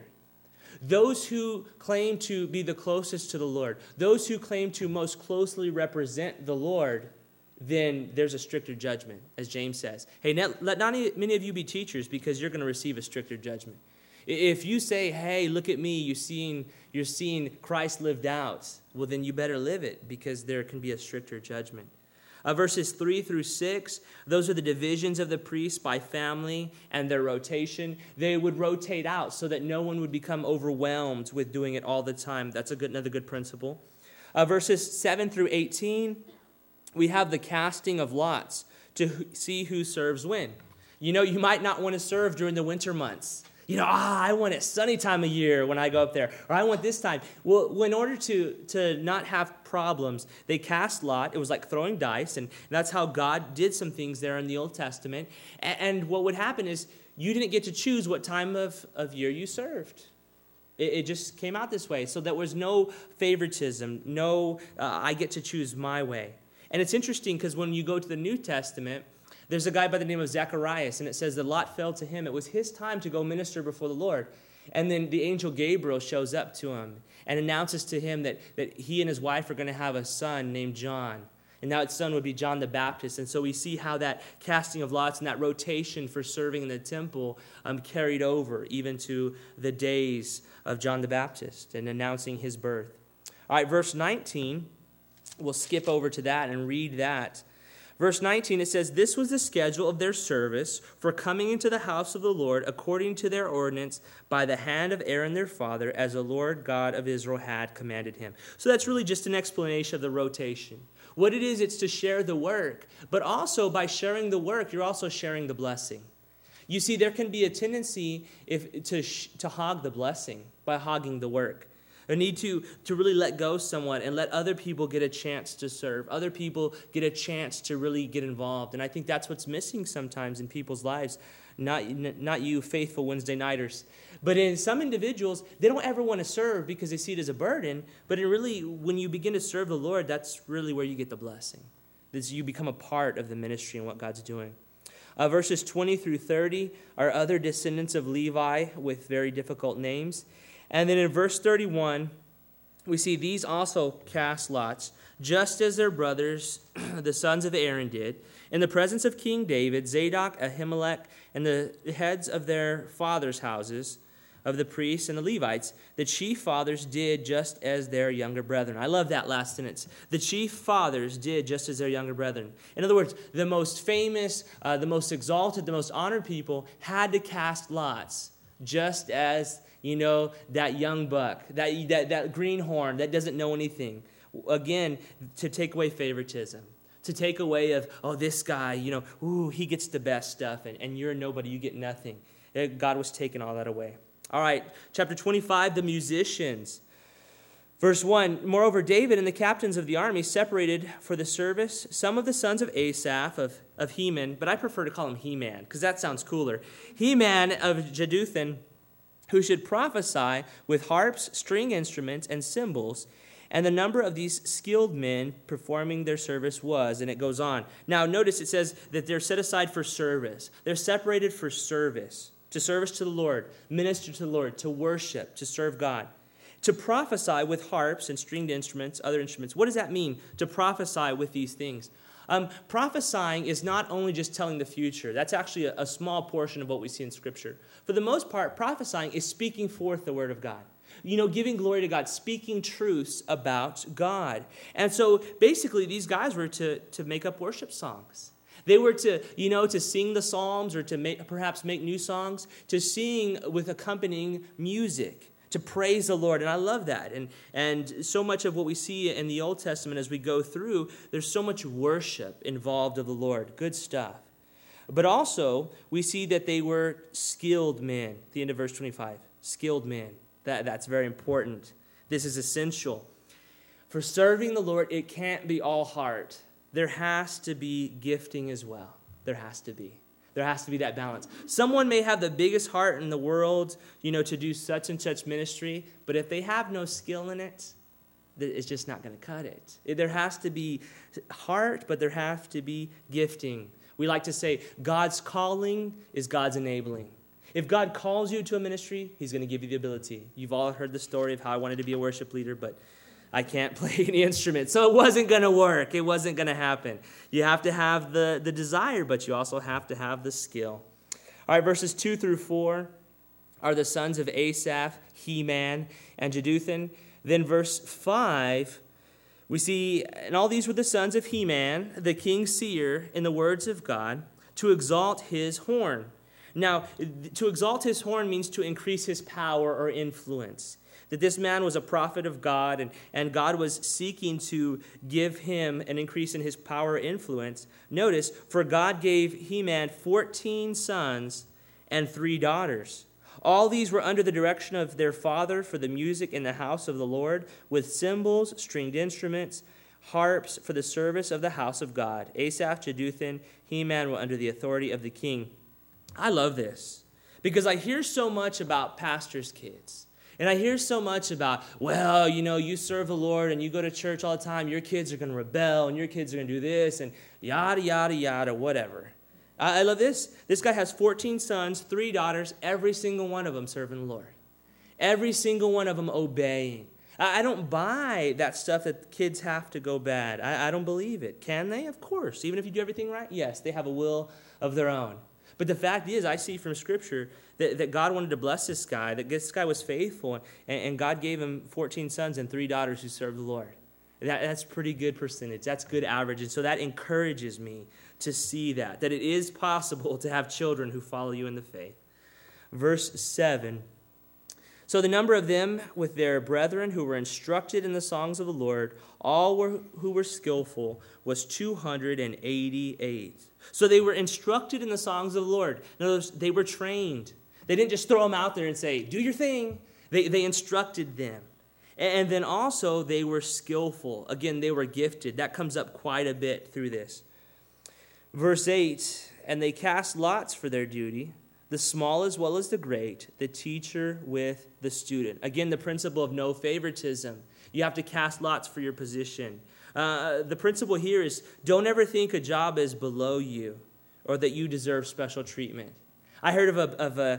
Those who claim to be the closest to the Lord, those who claim to most closely represent the Lord, then there's a stricter judgment, as James says. Hey, let not many of you be teachers, because you're going to receive a stricter judgment. If you say, hey, look at me, you're seeing, you're seeing Christ lived out, well, then you better live it, because there can be a stricter judgment. Uh, verses three through six, those are the divisions of the priests by family and their rotation. They would rotate out so that no one would become overwhelmed with doing it all the time. That's a good, another good principle. Uh, verses seven through eighteen, we have the casting of lots to see who serves when. You know, you might not want to serve during the winter months. You know, ah, I want a sunny time of year when I go up there, or I want this time. Well, in order to, to not have problems, they cast lot. It was like throwing dice, and that's how God did some things there in the Old Testament. And, and what would happen is you didn't get to choose what time of, of year you served. It, it just came out this way. So there was no favoritism, no, uh, I get to choose my way. And it's interesting because when you go to the New Testament, there's a guy by the name of Zacharias, and it says the lot fell to him. It was his time to go minister before the Lord. And then the angel Gabriel shows up to him and announces to him that, that he and his wife are going to have a son named John. And now its son would be John the Baptist. And so we see how that casting of lots and that rotation for serving in the temple um, carried over even to the days of John the Baptist and announcing his birth. All right, verse nineteen, we'll skip over to that and read that. Verse nineteen, it says, "This was the schedule of their service for coming into the house of the Lord according to their ordinance by the hand of Aaron their father, as the Lord God of Israel had commanded him." So that's really just an explanation of the rotation. What it is, it's to share the work. But also, by sharing the work, you're also sharing the blessing. You see, there can be a tendency if to sh- to hog the blessing by hogging the work. A need to, to really let go somewhat and let other people get a chance to serve. Other people get a chance to really get involved. And I think that's what's missing sometimes in people's lives. Not, not you faithful Wednesday nighters. But in some individuals, they don't ever want to serve because they see it as a burden. But it really, when you begin to serve the Lord, that's really where you get the blessing. This, you become a part of the ministry and what God's doing. Uh, verses twenty through thirty are other descendants of Levi with very difficult names. And then in verse thirty-one, we see these also cast lots, just as their brothers, the sons of Aaron, did. In the presence of King David, Zadok, Ahimelech, and the heads of their fathers' houses, of the priests and the Levites, the chief fathers did just as their younger brethren. I love that last sentence. The chief fathers did just as their younger brethren. In other words, the most famous, uh, the most exalted, the most honored people had to cast lots, just as, you know, that young buck, that, that, that greenhorn that doesn't know anything. Again, to take away favoritism. To take away of, oh, this guy, you know, ooh, he gets the best stuff, and, and you're a nobody, you get nothing. God was taking all that away. All right, chapter twenty-five, the musicians. Verse one, "Moreover, David and the captains of the army separated for the service some of the sons of Asaph, of, of Heman," but I prefer to call him He-Man, because that sounds cooler. "Heman of Jeduthun, who should prophesy with harps, string instruments, and cymbals. And the number of these skilled men performing their service was," and it goes on. Now, notice it says that they're set aside for service. They're separated for service, to service to the Lord, minister to the Lord, to worship, to serve God. To prophesy with harps and stringed instruments, other instruments. What does that mean, to prophesy with these things? Um, prophesying is not only just telling the future. That's actually a, a small portion of what we see in Scripture. For the most part, prophesying is speaking forth the Word of God. You know, giving glory to God, speaking truths about God. And so basically these guys were to, to make up worship songs. They were to, you know, to sing the psalms or to make, perhaps make new songs, to sing with accompanying music, to praise the Lord. And I love that. And, and so much of what we see in the Old Testament as we go through, there's so much worship involved of the Lord. Good stuff. But also, we see that they were skilled men. The end of verse twenty-five. Skilled men. That, that's very important. This is essential. For serving the Lord, it can't be all heart. There has to be gifting as well. There has to be. There has to be that balance. Someone may have the biggest heart in the world, you know, to do such and such ministry, but if they have no skill in it, it's just not going to cut it. There has to be heart, but there have to be gifting. We like to say God's calling is God's enabling. If God calls you to a ministry, he's going to give you the ability. You've all heard the story of how I wanted to be a worship leader, but I can't play any instrument. So it wasn't going to work. It wasn't going to happen. You have to have the, the desire, but you also have to have the skill. All right, verses two through four are the sons of Asaph, Heman, and Jeduthun. Then verse five, we see, and all these were the sons of Heman, the king's seer, in the words of God, to exalt his horn. Now, to exalt his horn means to increase his power or influence. That this man was a prophet of God, and, and God was seeking to give him an increase in his power or influence. Notice, for God gave Heman fourteen sons and three daughters. All these were under the direction of their father for the music in the house of the Lord, with cymbals, stringed instruments, harps for the service of the house of God. Asaph, Jeduthun, Heman were under the authority of the king. I love this because I hear so much about pastors' kids. And I hear so much about, well, you know, you serve the Lord and you go to church all the time. Your kids are going to rebel and your kids are going to do this and yada, yada, yada, whatever. I, I love this. This guy has fourteen sons, three daughters, every single one of them serving the Lord. Every single one of them obeying. I, I don't buy that stuff that kids have to go bad. I, I don't believe it. Can they? Of course. Even if you do everything right? Yes, they have a will of their own. But the fact is, I see from Scripture that, that God wanted to bless this guy, that this guy was faithful, and, and God gave him fourteen sons and three daughters who served the Lord. That, that's pretty good percentage. That's good average. And so that encourages me to see that, that it is possible to have children who follow you in the faith. Verse seven. So the number of them with their brethren who were instructed in the songs of the Lord, all were, who were skillful, was two hundred eighty-eight. So they were instructed in the songs of the Lord. In other words, they were trained. They didn't just throw them out there and say, do your thing. They, they instructed them. And then also they were skillful. Again, they were gifted. That comes up quite a bit through this. Verse eight, and they cast lots for their duty, the small as well as the great, the teacher with the student. Again, the principle of no favoritism. You have to cast lots for your position. Uh, the principle here is don't ever think a job is below you or that you deserve special treatment. I heard of a, of a,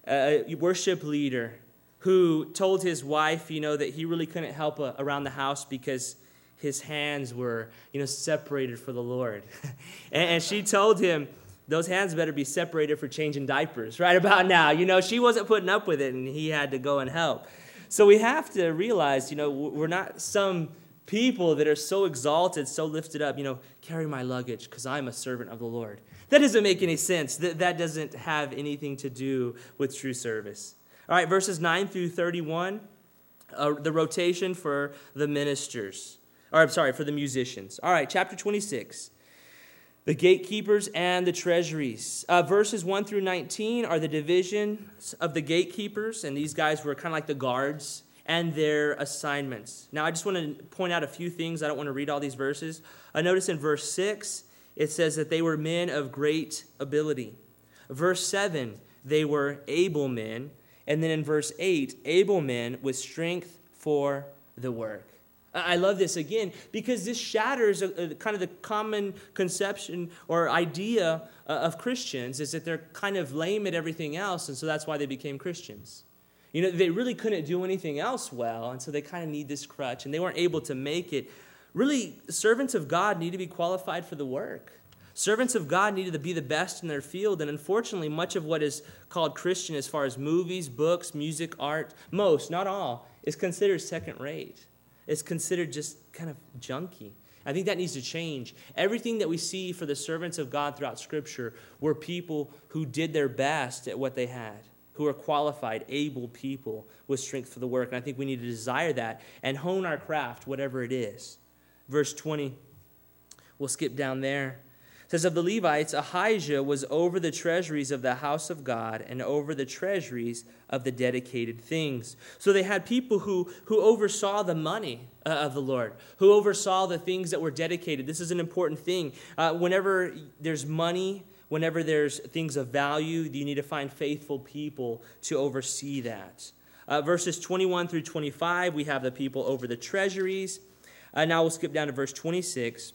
a worship leader who told his wife, you know, that he really couldn't help a, around the house because his hands were, you know, separated for the Lord. and, and she told him, those hands better be separated for changing diapers right about now. You know, she wasn't putting up with it, and he had to go and help. So we have to realize, you know, we're not some people that are so exalted, so lifted up, you know, carry my luggage because I'm a servant of the Lord. That doesn't make any sense. That, that doesn't have anything to do with true service. All right, verses nine through thirty-one, uh, the rotation for the ministers. Or I'm sorry, for the musicians. All right, chapter twenty-six. The gatekeepers and the treasuries. Uh, verses one through nineteen are the divisions of the gatekeepers, and these guys were kind of like the guards, and their assignments. Now, I just want to point out a few things. I don't want to read all these verses. I notice in verse six, it says that they were men of great ability. Verse seven, they were able men. And then in verse eight, able men with strength for the work. I love this again because this shatters a, a, kind of the common conception or idea uh, of Christians is that they're kind of lame at everything else, and so that's why they became Christians. You know, they really couldn't do anything else well, and so they kind of need this crutch, and they weren't able to make it. Really, servants of God need to be qualified for the work. Servants of God needed to be the best in their field, and unfortunately, much of what is called Christian as far as movies, books, music, art, most, not all, is considered second rate. It's considered just kind of junky. I think that needs to change. Everything that we see for the servants of God throughout Scripture were people who did their best at what they had, who are qualified, able people with strength for the work. And I think we need to desire that and hone our craft, whatever it is. Verse twenty, we'll skip down there. It says, of the Levites, Ahijah was over the treasuries of the house of God and over the treasuries of the dedicated things. So they had people who, who oversaw the money uh, of the Lord, who oversaw the things that were dedicated. This is an important thing. Uh, whenever there's money, whenever there's things of value, you need to find faithful people to oversee that. Uh, verses twenty-one through twenty-five, we have the people over the treasuries. Uh, now we'll skip down to verse twenty-six.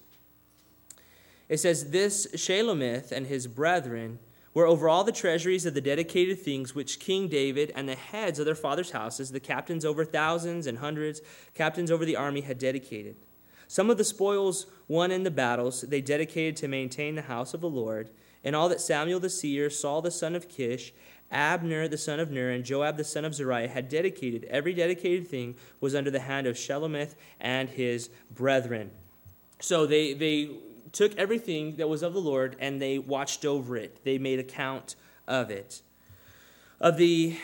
It says, this Shelomith and his brethren were over all the treasuries of the dedicated things which King David and the heads of their fathers' houses, the captains over thousands and hundreds, captains over the army, had dedicated. Some of the spoils won in the battles they dedicated to maintain the house of the Lord, and all that Samuel the seer, Saul the son of Kish, Abner the son of Ner, and Joab the son of Zeruiah had dedicated. Every dedicated thing was under the hand of Shelomith and his brethren. So they they... took everything that was of the Lord and they watched over it. They made account of it. Of the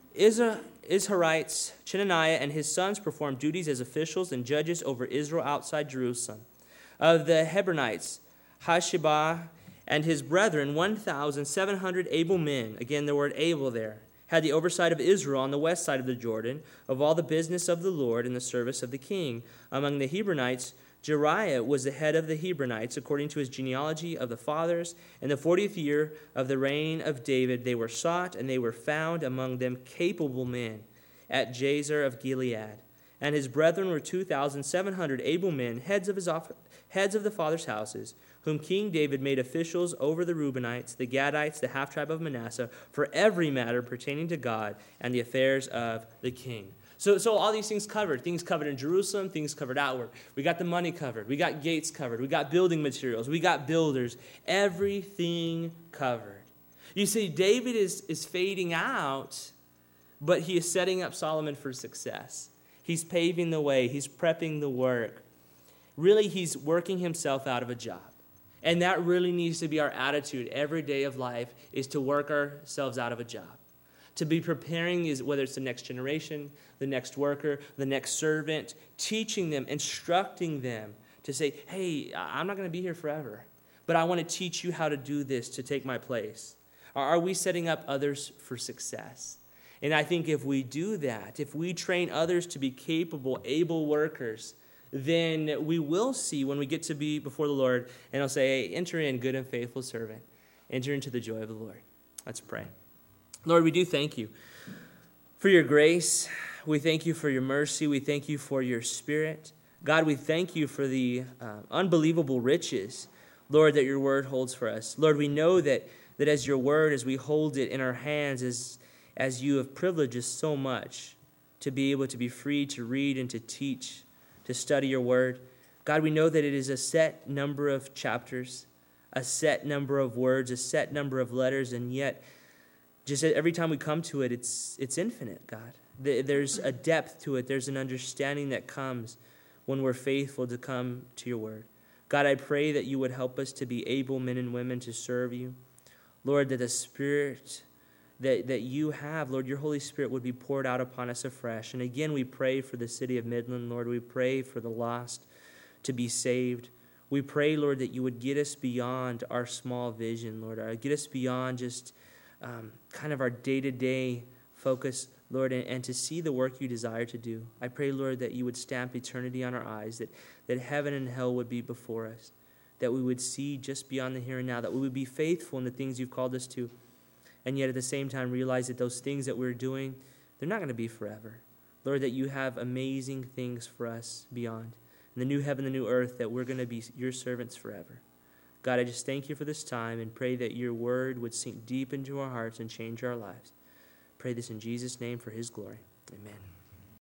Izharites, Chenaniah and his sons performed duties as officials and judges over Israel outside Jerusalem. Of the Hebronites, Hashibah and his brethren, one thousand seven hundred able men, again the word able there, had the oversight of Israel on the west side of the Jordan, of all the business of the Lord in the service of the king. Among the Hebronites, Jeriah was the head of the Hebronites, according to his genealogy of the fathers. In the fortieth year of the reign of David, they were sought, and they were found among them capable men at Jazer of Gilead. And his brethren were two thousand seven hundred able men, heads of his off- heads of the fathers' houses, whom King David made officials over the Reubenites, the Gadites, the half-tribe of Manasseh, for every matter pertaining to God and the affairs of the king. So, so all these things covered. Things covered in Jerusalem, things covered outward. We got the money covered. We got gates covered. We got building materials. We got builders. Everything covered. You see, David is, is fading out, but he is setting up Solomon for success. He's paving the way. He's prepping the work. really he's working himself out of a job. And that really needs to be our attitude every day of life, is to work ourselves out of a job. To be preparing, is whether it's the next generation, the next worker, the next servant, teaching them, instructing them to say, hey, I'm not going to be here forever, but I want to teach you how to do this to take my place. Are we setting up others for success? And I think if we do that, if we train others to be capable, able workers, then we will see when we get to be before the Lord, and he'll say, hey, enter in, good and faithful servant. Enter into the joy of the Lord. Let's pray. Lord, we do thank you for your grace. We thank you for your mercy. We thank you for your Spirit. God, we thank you for the uh, unbelievable riches, Lord, that your word holds for us. Lord, we know that, that as your word, as we hold it in our hands, as, as you have privileged us so much to be able to be free to read and to teach, to study your word. God, we know that it is a set number of chapters, a set number of words, a set number of letters, and yet just every time we come to it, it's it's infinite, God. There's a depth to it. There's an understanding that comes when we're faithful to come to your word. God, I pray that you would help us to be able men and women to serve you. Lord, that the Spirit that, that you have, Lord, your Holy Spirit would be poured out upon us afresh. And again, we pray for the city of Midland, Lord. We pray for the lost to be saved. We pray, Lord, that you would get us beyond our small vision, Lord. Uh, Get us beyond just um, kind of our day-to-day focus, Lord, and, and to see the work you desire to do. I pray, Lord, that you would stamp eternity on our eyes, that, that heaven and hell would be before us, that we would see just beyond the here and now, that we would be faithful in the things you've called us to, and yet at the same time realize that those things that we're doing, they're not going to be forever. Lord, that you have amazing things for us beyond. In the new heaven, the new earth, that we're going to be your servants forever. God, I just thank you for this time and pray that your word would sink deep into our hearts and change our lives. Pray this in Jesus' name for his glory. Amen.